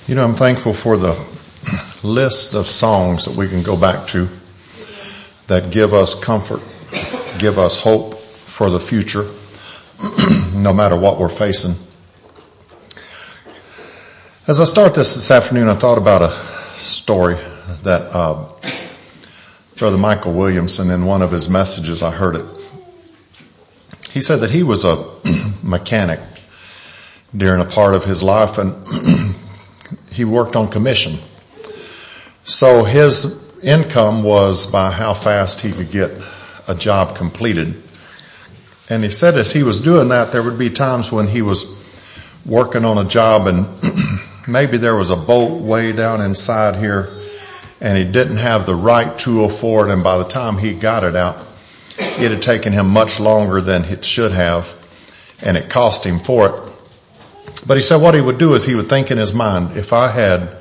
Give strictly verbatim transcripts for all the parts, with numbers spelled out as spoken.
You know, I'm thankful for the list of songs that we can go back to that give us comfort, give us hope for the future, no matter what we're facing. As I start this this afternoon, I thought about a story that uh, Brother Michael Williamson, in one of his messages, I heard it. He said that he was a mechanic during a part of his life, and he worked on commission. So his income was by how fast he could get a job completed. And he said as he was doing that, there would be times when he was working on a job and maybe there was a bolt way down inside here and he didn't have the right tool for it, and by the time he got it out, it had taken him much longer than it should have, and it cost him for it. But he said what he would do is he would think in his mind, if I had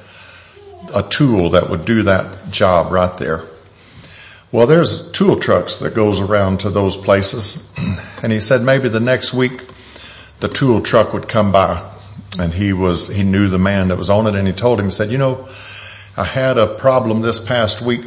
a tool that would do that job right there. Well, there's tool trucks that goes around to those places. And he said maybe the next week the tool truck would come by, and he was, he knew the man that was on it, and he told him, he said, you know, I had a problem this past week,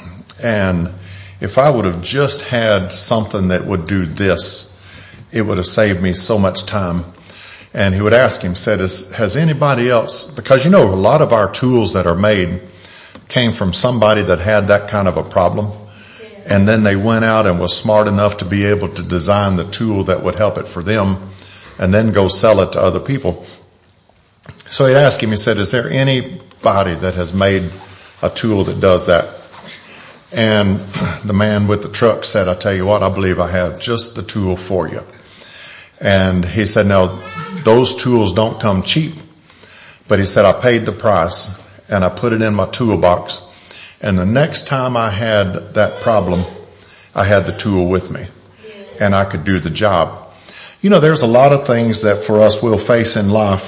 and if I would have just had something that would do this, it would have saved me so much time. And he would ask him, said, has anybody else, because you know a lot of our tools that are made came from somebody that had that kind of a problem, and then they went out and was smart enough to be able to design the tool that would help it for them and then go sell it to other people. So he'd ask him, he said, is there anybody that has made a tool that does that? And the man with the truck said, I tell you what, I believe I have just the tool for you. And he said, no, those tools don't come cheap. But he said, I paid the price and I put it in my toolbox. And the next time I had that problem, I had the tool with me and I could do the job. You know, there's a lot of things that for us we'll face in life.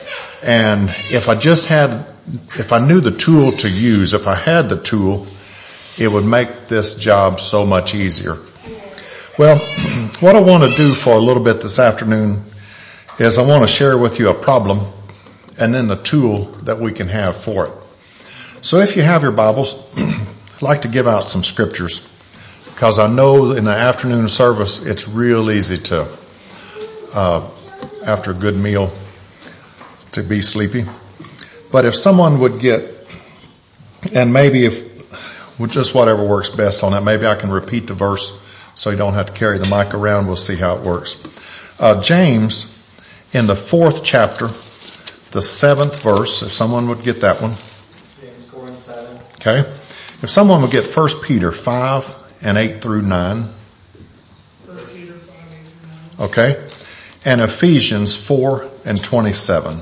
And if I just had, if I knew the tool to use, if I had the tool, it would make this job so much easier. Well, what I want to do for a little bit this afternoon is I want to share with you a problem and then the tool that we can have for it. So if you have your Bibles, I'd like to give out some scriptures, because I know in the afternoon service it's real easy to, uh, after a good meal, to be sleepy. But if someone would get, and maybe if, well, just whatever works best on that, maybe I can repeat the verse so you don't have to carry the mic around. We'll see how it works. Uh, James, in the fourth chapter, the seventh verse, if someone would get that one. James four and seven. Okay. If someone would get First Peter five and eight through nine. First Peter five, eight through nine. Okay. And Ephesians four and twenty-seven.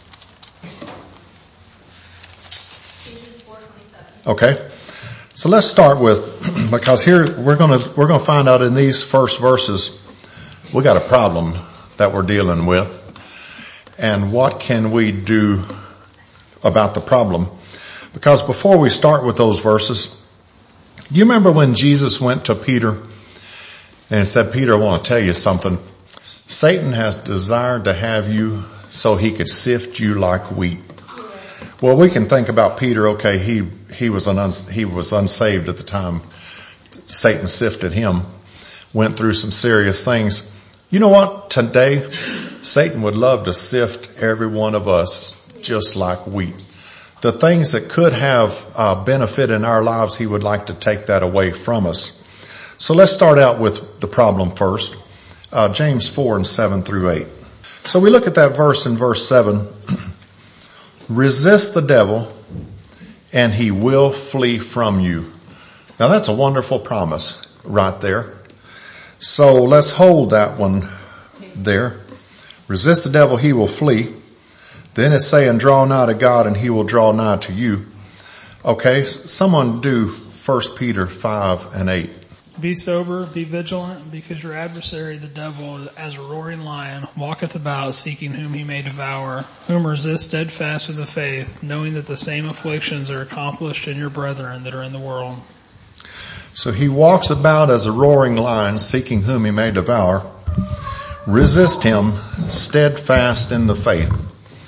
Ephesians four twenty-seven. Okay. So let's start with, because here we're going to, we're going to find out in these first verses, we got a problem that we're dealing with. And what can we do about the problem? Because before we start with those verses, do you remember when Jesus went to Peter and said, Peter, I want to tell you something. Satan has desired to have you so he could sift you like wheat. Well, we can think about Peter. Okay, he he was an uns, he was unsaved at the time Satan sifted him, went through some serious things. You know what? Today, Satan would love to sift every one of us just like wheat. The things that could have uh, benefit in our lives, he would like to take that away from us. So let's start out with the problem first. Uh, James four and seven through eight. So we look at that verse in verse seven. Resist the devil and he will flee from you. Now that's a wonderful promise right there. So let's hold that one there. Resist the devil, he will flee. Then it's saying, draw nigh to God and he will draw nigh to you. Okay, someone do First Peter five and eight. Be sober, be vigilant, because your adversary, the devil, as a roaring lion, walketh about seeking whom he may devour, whom resist steadfast in the faith, knowing that the same afflictions are accomplished in your brethren that are in the world. So he walks about as a roaring lion, seeking whom he may devour. Resist him, steadfast in the faith.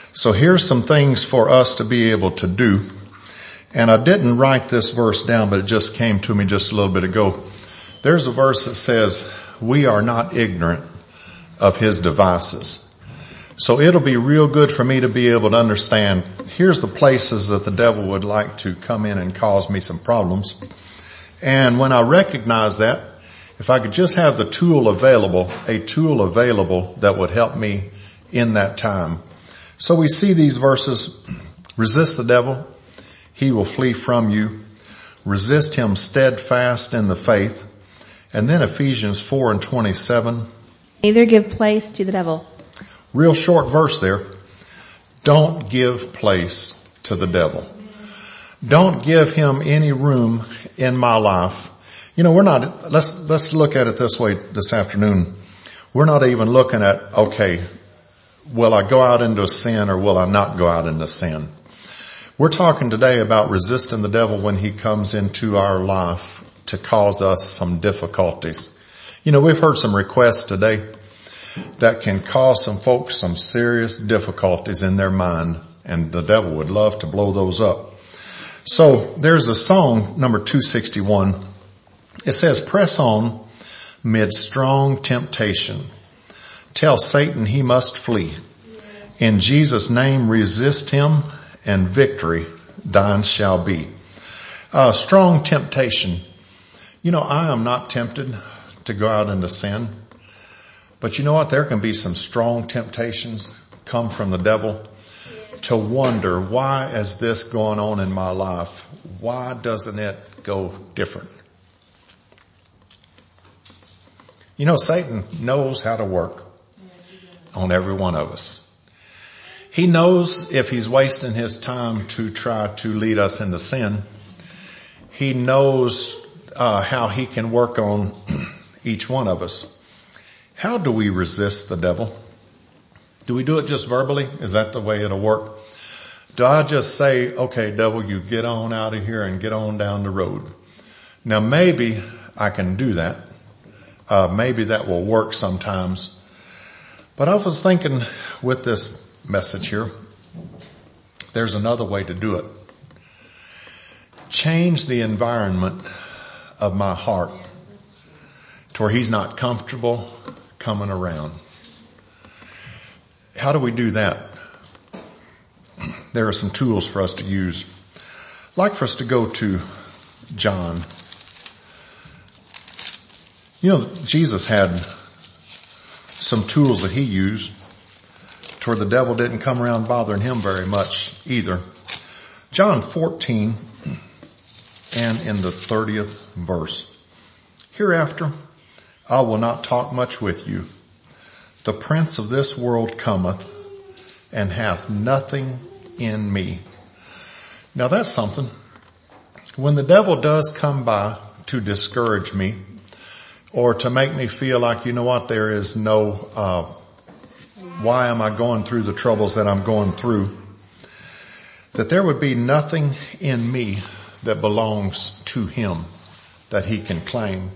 So here's some things for us to be able to do. And I didn't write this verse down, but it just came to me just a little bit ago. There's a verse that says, we are not ignorant of his devices. So it'll be real good for me to be able to understand, here's the places that the devil would like to come in and cause me some problems. And when I recognize that, if I could just have the tool available, a tool available that would help me in that time. So we see these verses, resist the devil, he will flee from you. Resist him steadfast in the faith. And then Ephesians four and twenty-seven. Neither give place to the devil. Real short verse there. Don't give place to the devil. Don't give him any room in my life. You know, we're not, let's, let's look at it this way this afternoon. We're not even looking at, okay, will I go out into sin or will I not go out into sin? We're talking today about resisting the devil when he comes into our life to cause us some difficulties. You know, we've heard some requests today that can cause some folks some serious difficulties in their mind, and the devil would love to blow those up. So there's a song, number two sixty-one. It says, press on mid strong temptation. Tell Satan he must flee. In Jesus' name resist him, and victory thine shall be. Uh, strong temptation. You know, I am not tempted to go out into sin. But you know what? There can be some strong temptations come from the devil to wonder, why is this going on in my life? Why doesn't it go different? You know, Satan knows how to work on every one of us. He knows if he's wasting his time to try to lead us into sin. He knows uh, how he can work on each one of us. How do we resist the devil? Do we do it just verbally? Is that the way it'll work? Do I just say, okay, devil, you get on out of here and get on down the road? Now maybe I can do that. Uh, maybe that will work sometimes. But I was thinking with this message here, there's another way to do it. Change the environment of my heart to where he's not comfortable coming around. How do we do that? There are some tools for us to use. I'd like for us to go to John. You know, Jesus had some tools that he used to where the devil didn't come around bothering him very much either. John fourteen and in the thirtieth verse. Hereafter I will not talk much with you. The prince of this world cometh and hath nothing in me. Now that's something. When the devil does come by to discourage me or to make me feel like, you know what, there is no, uh, why am I going through the troubles that I'm going through? That there would be nothing in me that belongs to him that he can claim.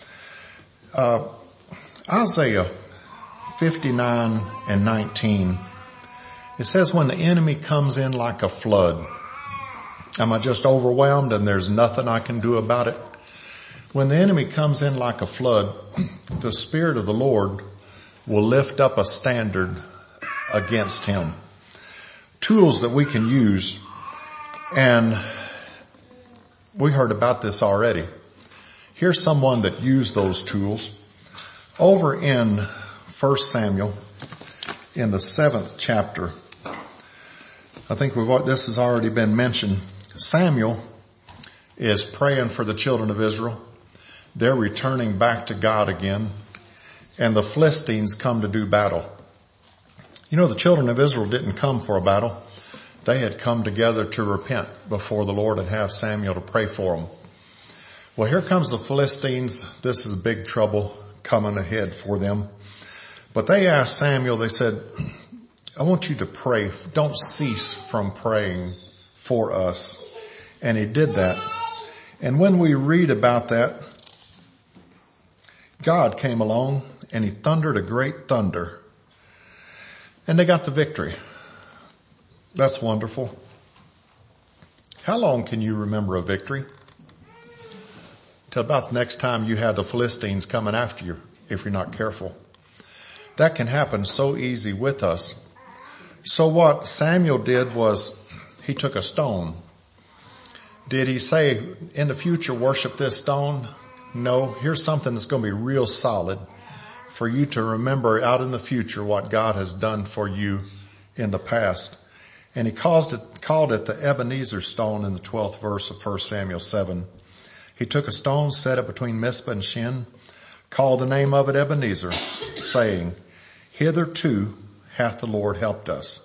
Uh, Isaiah fifty-nine and nineteen, it says, when the enemy comes in like a flood, am I just overwhelmed and there's nothing I can do about it? When the enemy comes in like a flood, the Spirit of the Lord will lift up a standard against him. Tools that we can use, and we heard about this already. Here's someone that used those tools. Over in First Samuel, in the seventh chapter, I think we've, this has already been mentioned. Samuel is praying for the children of Israel. They're returning back to God again, and the Philistines come to do battle. You know, the children of Israel didn't come for a battle. They had come together to repent before the Lord and have Samuel to pray for them. Well, here comes the Philistines. This is big trouble coming ahead for them. But they asked Samuel, they said, I want you to pray. Don't cease from praying for us. And he did that. And when we read about that, God came along and he thundered a great thunder. And they got the victory. That's wonderful. How long can you remember a victory? Till about the next time you have the Philistines coming after you, if you're not careful. That can happen so easy with us. So what Samuel did was he took a stone. Did he say, in the future, worship this stone? No, here's something that's going to be real solid for you to remember out in the future what God has done for you in the past. And he caused it, called it the Ebenezer stone in the twelfth verse of First Samuel seven. He took a stone, set it between Mizpah and Shin, called the name of it Ebenezer, saying, hitherto hath the Lord helped us.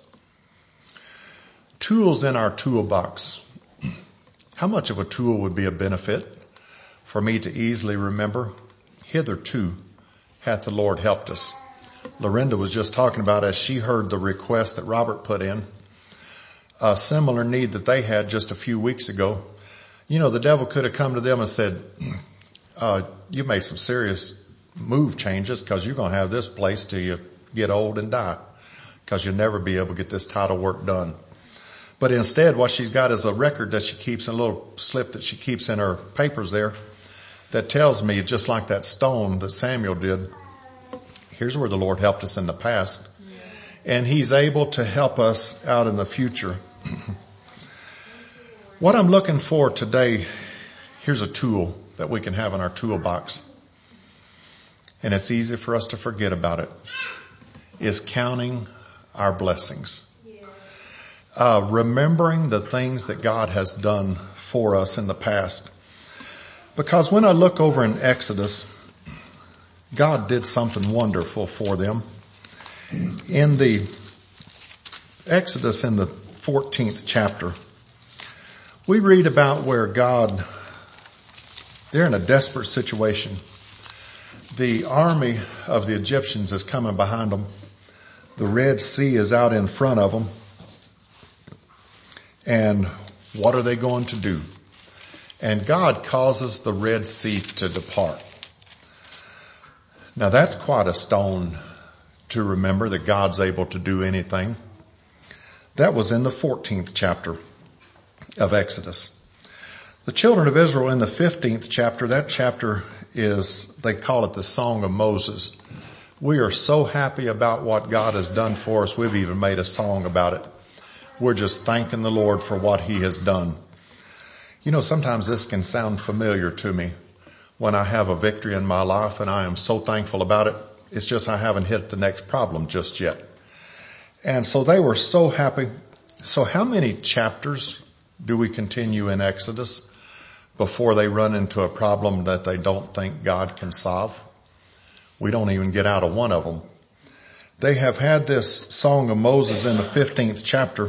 Tools in our toolbox. How much of a tool would be a benefit for me to easily remember? Hitherto hath the Lord helped us. Lorinda was just talking about, as she heard the request that Robert put in, a similar need that they had just a few weeks ago. You know, the devil could have come to them and said, uh, you made some serious move changes because you're going to have this place till you get old and die, because you'll never be able to get this title work done. But instead, what she's got is a record that she keeps, a little slip that she keeps in her papers there that tells me, just like that stone that Samuel did, here's where the Lord helped us in the past. And he's able to help us out in the future. What I'm looking for today, here's a tool that we can have in our toolbox. And it's easy for us to forget about it, is counting our blessings. Uh, remembering the things that God has done for us in the past. Because when I look over in Exodus, God did something wonderful for them. In the Exodus, in the fourteenth chapter, we read about where God, they're in a desperate situation. The army of the Egyptians is coming behind them. The Red Sea is out in front of them. And what are they going to do? And God causes the Red Sea to depart. Now that's quite a stone to remember, that God's able to do anything. That was in the fourteenth chapter of Exodus. The children of Israel in the fifteenth chapter, that chapter is, they call it the Song of Moses. We are so happy about what God has done for us, we've even made a song about it. We're just thanking the Lord for what he has done. You know, sometimes this can sound familiar to me when I have a victory in my life and I am so thankful about it. It's just I haven't hit the next problem just yet. And so they were so happy. So how many chapters do we continue in Exodus before they run into a problem that they don't think God can solve? We don't even get out of one of them. They have had this Song of Moses in the fifteenth chapter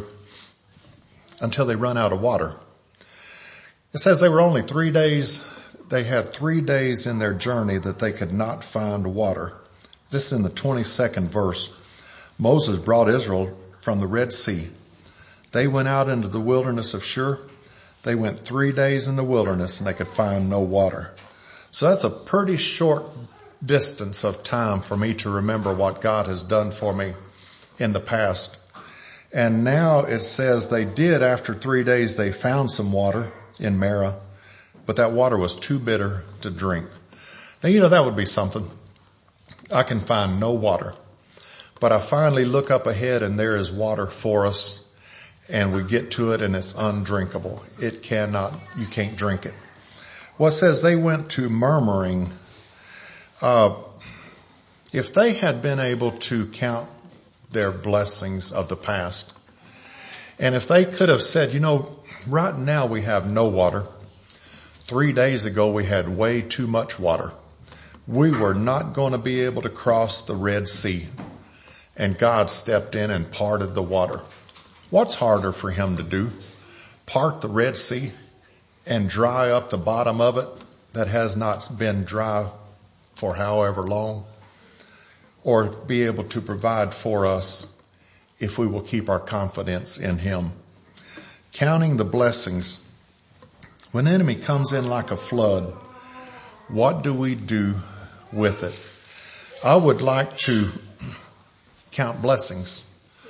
until they run out of water. It says they were only three days, they had three days in their journey that they could not find water. This is in the twenty-second verse. Moses brought Israel from the Red Sea. They went out into the wilderness of Shur. They went three days in the wilderness and they could find no water. So that's a pretty short distance of time for me to remember what God has done for me in the past. And now it says they did, after three days, they found some water in Marah, but that water was too bitter to drink. Now, you know, that would be something. I can find no water, but I finally look up ahead and there is water for us, and we get to it and it's undrinkable. It cannot, you can't drink it. Well, it says they went to murmuring. Uh, if they had been able to count their blessings of the past, and if they could have said, you know, right now we have no water. Three days ago we had way too much water. We were not going to be able to cross the Red Sea. And God stepped in and parted the water. What's harder for him to do? Part the Red Sea and dry up the bottom of it that has not been dry for however long? Or be able to provide for us if we will keep our confidence in him? Counting the blessings. When the enemy comes in like a flood, what do we do with it? I would like to count blessings.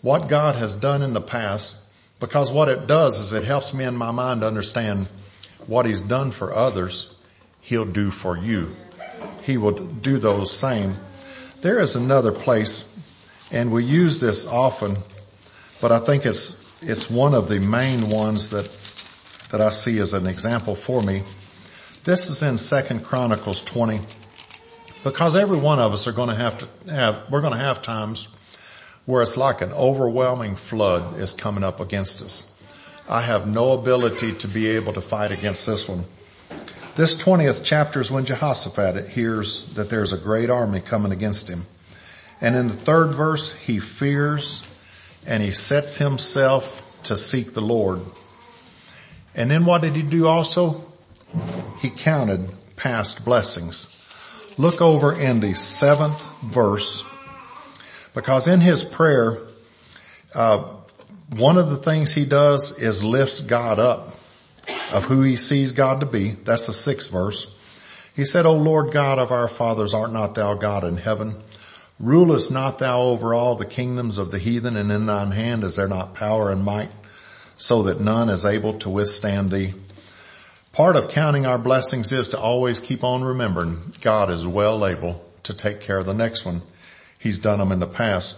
what God has done in the past, because what it does is it helps me in my mind to understand what he's done for others, he'll do for you. He will do those same. There is another place, and we use this often, but I think it's it's one of the main ones that that I see as an example for me. This is in Second Chronicles twenty, because every one of us are going to have to have, we're going to have times where it's like an overwhelming flood is coming up against us. I have no ability to be able to fight against this one. This twentieth chapter is when Jehoshaphat hears that there's a great army coming against him. And in the third verse, he fears and he sets himself to seek the Lord. And then what did he do also? He counted past blessings. Look over in the seventh verse, because in his prayer, uh, one of the things he does is lifts God up of who he sees God to be. That's the sixth verse. He said, O Lord God of our fathers, art not thou God in heaven? Rulest not thou over all the kingdoms of the heathen, and in thine hand is there not power and might, so that none is able to withstand thee? Part of counting our blessings is to always keep on remembering God is well able to take care of the next one. He's done them in the past.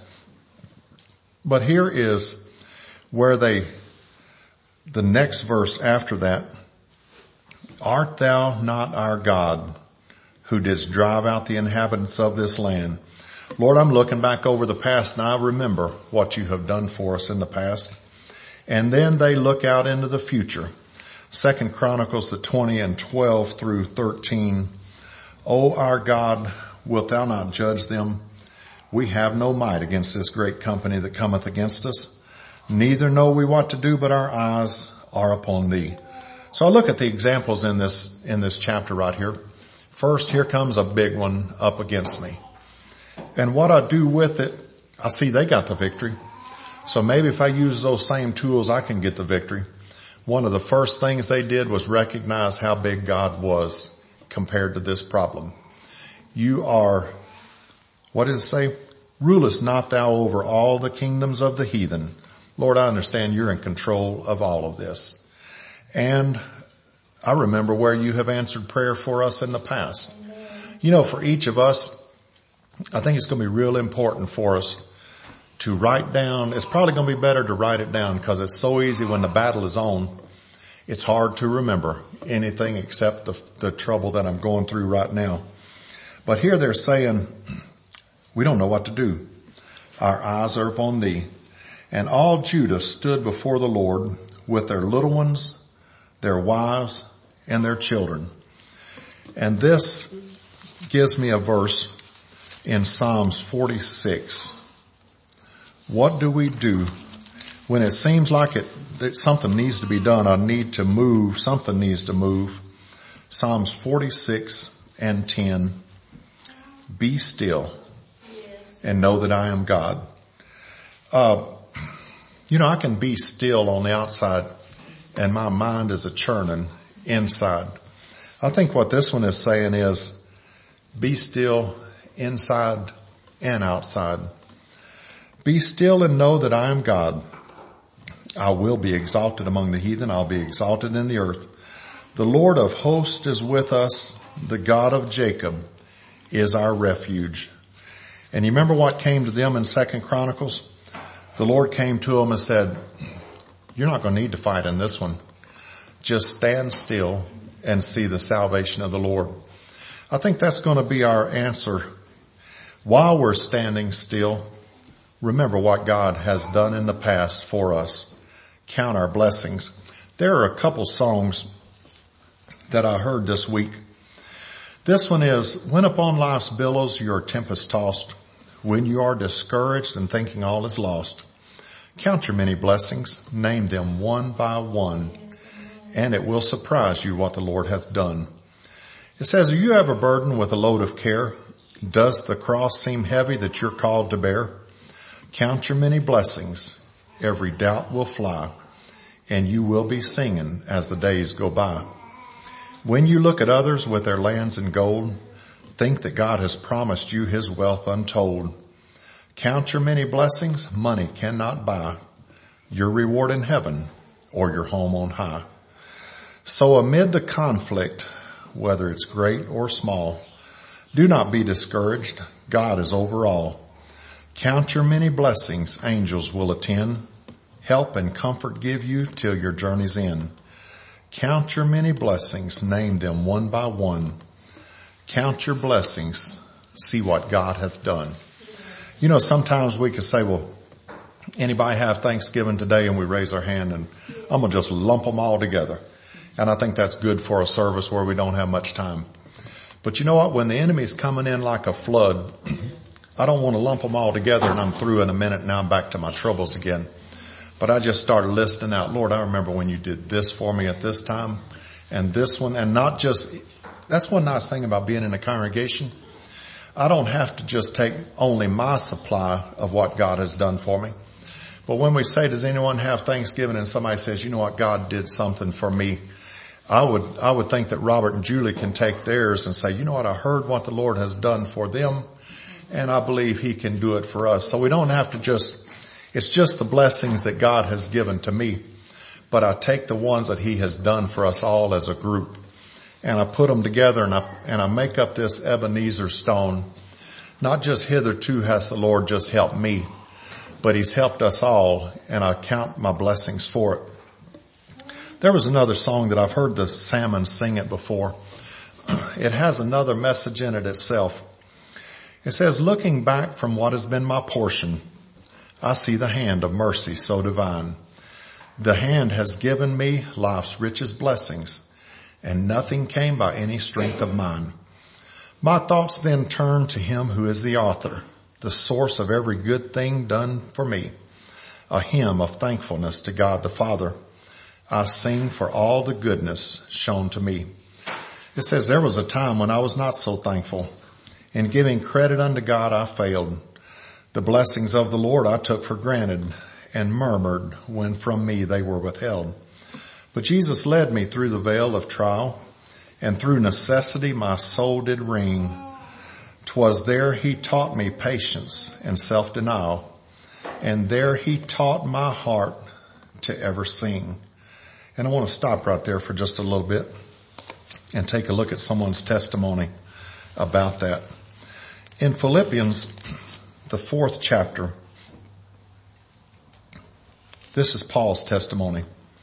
But here is where they, the next verse after that, art thou not our God, who didst drive out the inhabitants of this land? Lord, I'm looking back over the past and I remember what you have done for us in the past. And then they look out into the future. Second Chronicles, the twenty and twelve through thirteen. O our God, wilt thou not judge them? We have no might against this great company that cometh against us. Neither know we what to do, but our eyes are upon thee. So I look at the examples in this, in this chapter right here. First, here comes a big one up against me. And what I do with it, I see they got the victory. So maybe if I use those same tools, I can get the victory. One of the first things they did was recognize how big God was compared to this problem. You are, what does it say? Rulest not thou over all the kingdoms of the heathen? Lord, I understand you're in control of all of this. And I remember where you have answered prayer for us in the past. You know, for each of us, I think it's going to be real important for us to write down. It's probably going to be better to write it down, because it's so easy when the battle is on. It's hard to remember anything except the, the trouble that I'm going through right now. But here they're saying, we don't know what to do. Our eyes are upon thee. And all Judah stood before the Lord with their little ones, their wives, and their children. And this gives me a verse in Psalms forty-six. What do we do when it seems like it, that something needs to be done? I need to move. Something needs to move. Psalms forty-six and ten. Be still and know that I am God. Uh, you know, I can be still on the outside and my mind is a churning inside. I think what this one is saying is be still inside and outside. Be still and know that I am God. I will be exalted among the heathen. I'll be exalted in the earth. The Lord of hosts is with us. The God of Jacob is our refuge. And you remember what came to them in Second Chronicles? The Lord came to them and said, you're not going to need to fight in this one. Just stand still and see the salvation of the Lord. I think that's going to be our answer. While we're standing still, remember what God has done in the past for us. Count our blessings. There are a couple songs that I heard this week. This one is, when upon life's billows you're tempest tossed, when you are discouraged and thinking all is lost, count your many blessings, name them one by one, and it will surprise you what the Lord hath done. It says, are you ever burdened with a load of care? Does the cross seem heavy that you're called to bear? Count your many blessings. Every doubt will fly, and you will be singing as the days go by. When you look at others with their lands and gold, think that God has promised you his wealth untold. Count your many blessings. Money cannot buy your reward in heaven or your home on high. So amid the conflict, whether it's great or small, do not be discouraged. God is over all. Count your many blessings. Angels will attend. Help and comfort give you till your journey's end. Count your many blessings. Name them one by one. Count your blessings. See what God hath done. You know, sometimes we could say, well, anybody have Thanksgiving today? And we raise our hand and I'm going to just lump them all together. And I think that's good for a service where we don't have much time. But you know what? When the enemy's coming in like a flood, I don't want to lump them all together and I'm through in a minute and now I'm back to my troubles again. But I just started listing out, Lord, I remember when you did this for me at this time and this one, and not just, that's one nice thing about being in a congregation. I don't have to just take only my supply of what God has done for me. But when we say, does anyone have Thanksgiving, and somebody says, you know what, God did something for me, I would, I would think that Robert and Julie can take theirs and say, you know what, I heard what the Lord has done for them and I believe he can do it for us. So we don't have to just, it's just the blessings that God has given to me, but I take the ones that he has done for us all as a group and I put them together and I, and I make up this Ebenezer stone. Not just hitherto has the Lord just helped me, but he's helped us all and I count my blessings for it. There was another song that I've heard the Salmons sing it before. It has another message in it itself. It says, looking back from what has been my portion, I see the hand of mercy so divine. The hand has given me life's richest blessings, and nothing came by any strength of mine. My thoughts then turn to him who is the author, the source of every good thing done for me, a hymn of thankfulness to God the Father. I sing for all the goodness shown to me. It says, there was a time when I was not so thankful. In giving credit unto God, I failed. The blessings of the Lord I took for granted and murmured when from me they were withheld. But Jesus led me through the veil of trial, and through necessity my soul did ring. 'Twas there he taught me patience and self-denial, and there he taught my heart to ever sing. And I want to stop right there for just a little bit and take a look at someone's testimony about that. In Philippians, the fourth chapter, this is Paul's testimony.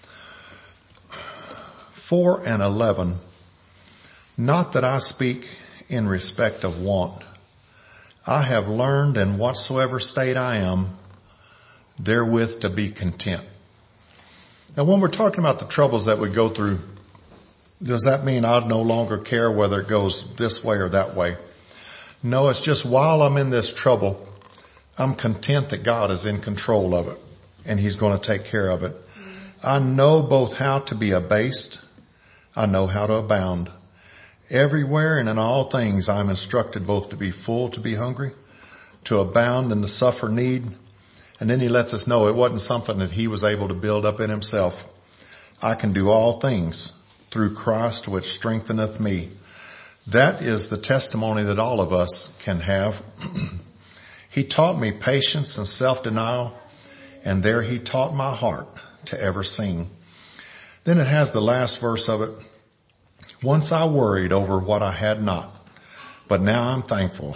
four and eleven. Not that I speak in respect of want. I have learned in whatsoever state I am, therewith to be content. Now when we're talking about the troubles that we go through, does that mean I no longer care whether it goes this way or that way? No, it's just while I'm in this trouble, I'm content that God is in control of it and he's going to take care of it. I know both how to be abased. I know how to abound. Everywhere and in all things I am instructed both to be full, to be hungry, to abound and to suffer need. And then he lets us know it wasn't something that he was able to build up in himself. I can do all things through Christ which strengtheneth me. That is the testimony that all of us can have. He taught me patience and self-denial, and there he taught my heart to ever sing. Then it has the last verse of it. Once I worried over what I had not, but now I'm thankful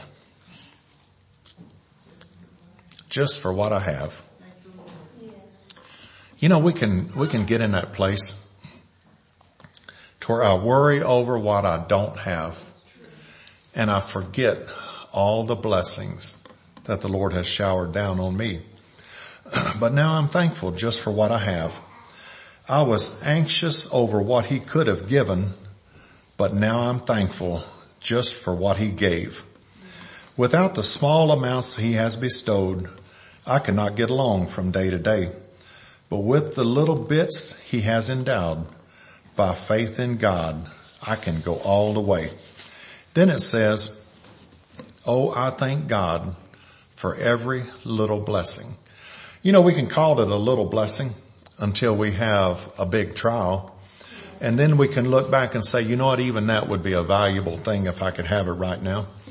just for what I have. You know, we can, we can get in that place to where I worry over what I don't have and I forget all the blessings that the Lord has showered down on me. But now I'm thankful just for what I have. I was anxious over what he could have given, but now I'm thankful just for what he gave. Without the small amounts he has bestowed, I cannot get along from day to day. But with the little bits he has endowed, by faith in God, I can go all the way. Then it says, oh, I thank God for every little blessing. You know, we can call it a little blessing until we have a big trial. And then we can look back and say, you know what, even that would be a valuable thing if I could have it right now.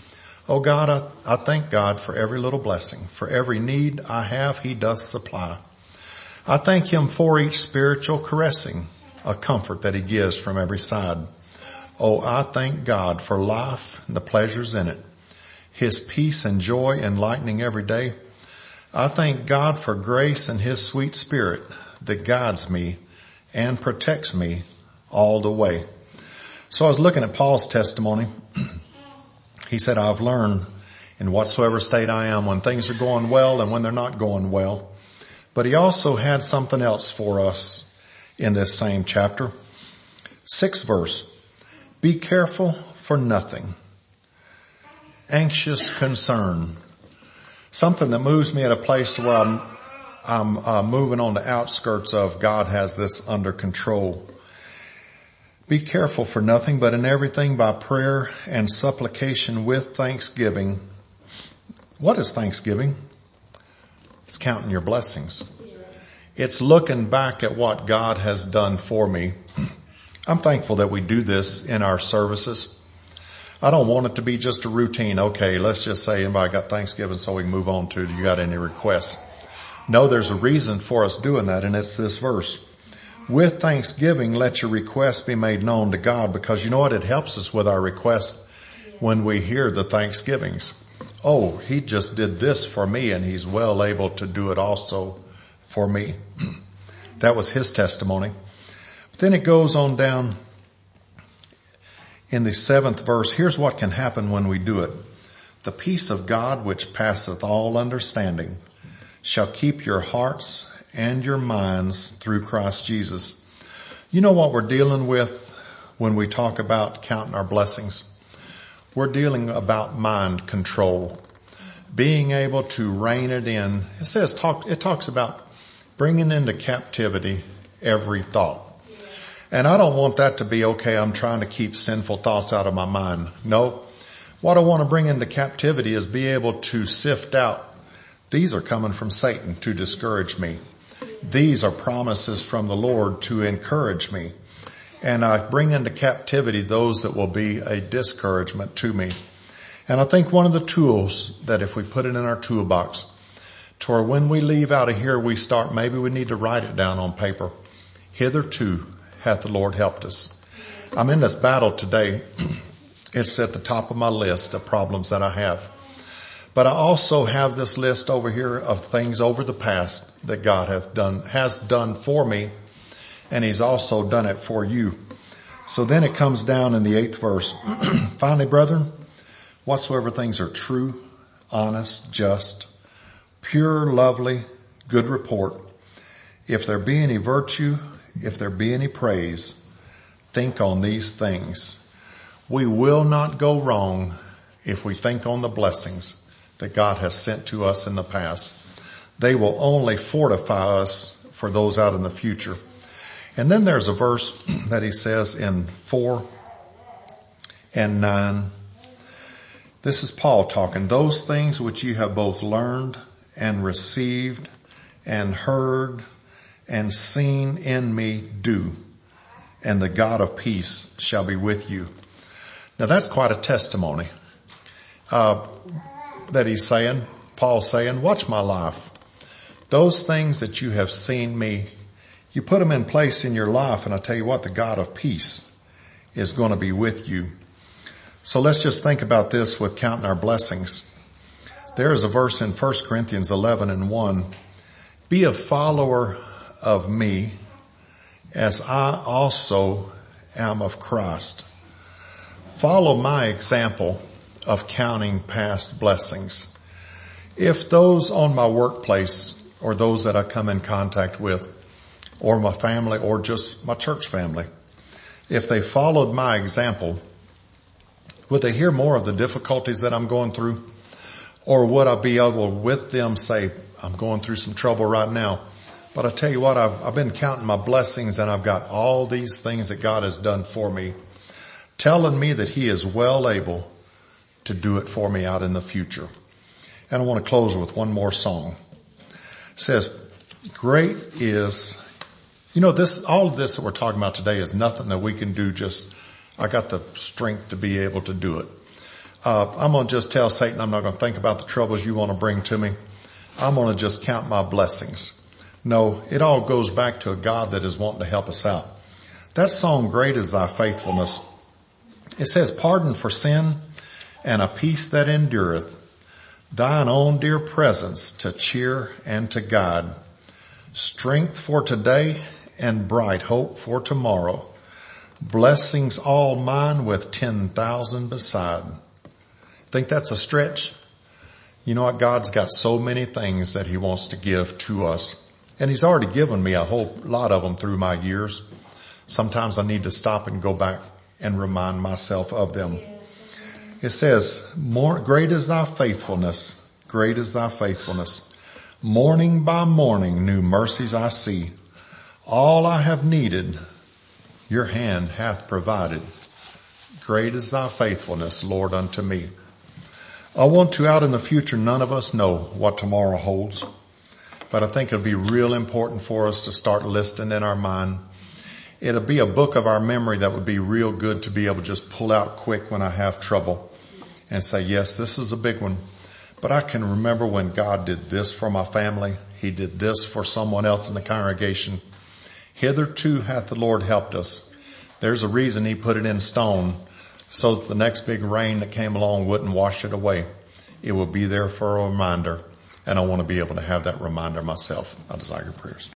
Oh God, I, I thank God for every little blessing. For every need I have, He doth supply. I thank Him for each spiritual caressing, a comfort that He gives from every side. Oh, I thank God for life and the pleasures in it, His peace and joy enlightening every day. I thank God for grace and His sweet Spirit that guides me and protects me all the way. So I was looking at Paul's testimony. He said, I've learned in whatsoever state I am when things are going well and when they're not going well. But he also had something else for us in this same chapter. Sixth verse. Be careful for nothing. Anxious concern. Something that moves me at a place to where I'm, I'm uh, moving on the outskirts of God has this under control. Be careful for nothing, but in everything by prayer and supplication with thanksgiving. What is thanksgiving? It's counting your blessings. It's looking back at what God has done for me. I'm thankful that we do this in our services. I don't want it to be just a routine. Okay, let's just say anybody got Thanksgiving so we can move on to, do you got any requests? No, there's a reason for us doing that, and it's this verse. With thanksgiving, let your requests be made known to God, because you know what? It helps us with our requests when we hear the thanksgivings. Oh, He just did this for me, and He's well able to do it also for me. That was his testimony. But then it goes on down in the seventh verse. Here's what can happen when we do it. The peace of God, which passeth all understanding, shall keep your hearts and your minds through Christ Jesus. You know what we're dealing with when we talk about counting our blessings? We're dealing about mind control, being able to rein it in. It says, talk, it talks about bringing into captivity every thought. And I don't want that to be, okay, I'm trying to keep sinful thoughts out of my mind. No. What I want to bring into captivity is be able to sift out. These are coming from Satan to discourage me. These are promises from the Lord to encourage me. And I bring into captivity those that will be a discouragement to me. And I think one of the tools that if we put it in our toolbox, to where when we leave out of here, we start, maybe we need to write it down on paper. Hitherto hath the Lord helped us. I'm in this battle today. It's at the top of my list of problems that I have. But I also have this list over here of things over the past that God hath done, has done for me. And He's also done it for you. So then it comes down in the eighth verse. Finally, brethren, whatsoever things are true, honest, just, pure, lovely, good report. If there be any virtue, if there be any praise, think on these things. We will not go wrong if we think on the blessings that God has sent to us in the past. They will only fortify us for those out in the future. And then there's a verse that he says in four and nine. This is Paul talking. Those things which you have both learned and received and heard and seen in me do, and the God of peace shall be with you. Now that's quite a testimony uh, that he's saying, Paul's saying, watch my life. Those things that you have seen me, you put them in place in your life, and I tell you what, the God of peace is going to be with you. So let's just think about this with counting our blessings. There is a verse in First Corinthians eleven and one. Be a follower of me as I also am of Christ. Follow my example of counting past blessings. If those on my workplace or those that I come in contact with or my family or just my church family, if they followed my example, would they hear more of the difficulties that I'm going through? Or would I be able with them say, I'm going through some trouble right now, but I tell you what, I've, I've been counting my blessings and I've got all these things that God has done for me, telling me that He is well able to do it for me out in the future. And I want to close with one more song. It says, great is, you know, this, all of this that we're talking about today is nothing that we can do just, I got the strength to be able to do it. uh, I'm going to just tell Satan I'm not going to think about the troubles you want to bring to me. I'm going to just count my blessings. No, it all goes back to a God that is wanting to help us out. That song, Great is Thy Faithfulness, it says, pardon for sin and a peace that endureth, thine own dear presence to cheer and to guide, strength for today and bright hope for tomorrow, blessings all mine with ten thousand beside. Think that's a stretch? You know what? God's got so many things that he wants to give to us. And he's already given me a whole lot of them through my years. Sometimes I need to stop and go back and remind myself of them. It says, more, great is thy faithfulness. Great is thy faithfulness. Morning by morning, new mercies I see. All I have needed, your hand hath provided. Great is thy faithfulness, Lord, unto me. I want to, out in the future, none of us know what tomorrow holds. But I think it'll be real important for us to start listing in our mind. It'll be a book of our memory that would be real good to be able to just pull out quick when I have trouble and say, yes, this is a big one. But I can remember when God did this for my family. He did this for someone else in the congregation. Hitherto hath the Lord helped us. There's a reason he put it in stone so that the next big rain that came along wouldn't wash it away. It will be there for a reminder. And I want to be able to have that reminder myself. I desire your prayers.